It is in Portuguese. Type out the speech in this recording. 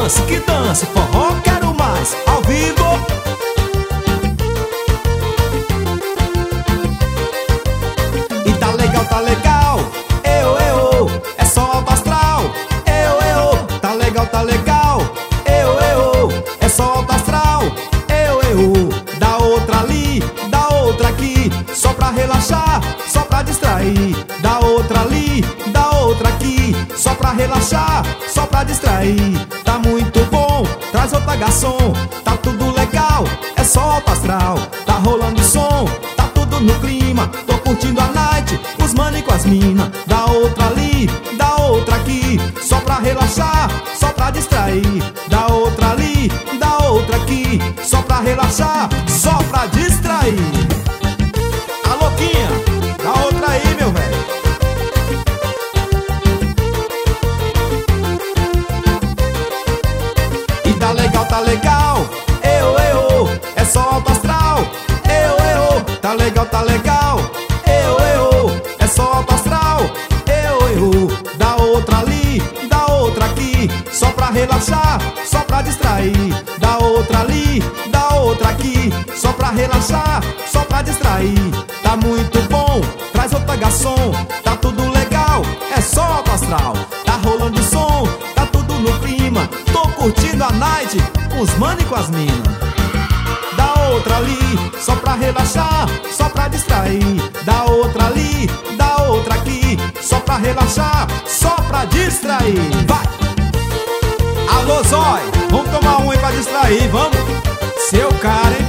que dance, forró quero mais, ao vivo. E tá legal, é só alto astral. Tá legal, é só alto astral. Da outra ali, da outra aqui, só pra relaxar, só pra distrair. Da outra ali, da outra aqui, só pra relaxar, só pra distrair. Tá muito bom, traz outra garçom. Tá tudo legal, é só alto astral. Tá rolando som, tá tudo no clima. Tô curtindo a night, os mano com as mina. Da outra ali, da outra aqui, só pra relaxar, só pra distrair. Da outra ali, da outra aqui, só pra relaxar, só pra distrair. A louquinha, da outra aí, meu velho. E tá legal, é só alto astral. Tá legal, é só alto astral. Da outra ali, da outra aqui, só pra relaxar, só pra distrair. Da outra ali, da outra aqui, só pra relaxar, só pra distrair. Tá muito bom, traz outra garçom. Tá tudo legal, é só alto astral. Tá rolando som, tá tudo no clima. Tô curtindo a night, com os mano e com as mina. Da outra ali, só pra relaxar, só pra distrair. Da outra ali, da outra aqui, só pra relaxar, só pra distrair. Vai! Alô, Zói, vamos tomar um aí pra distrair, vamos? Seu cara, hein?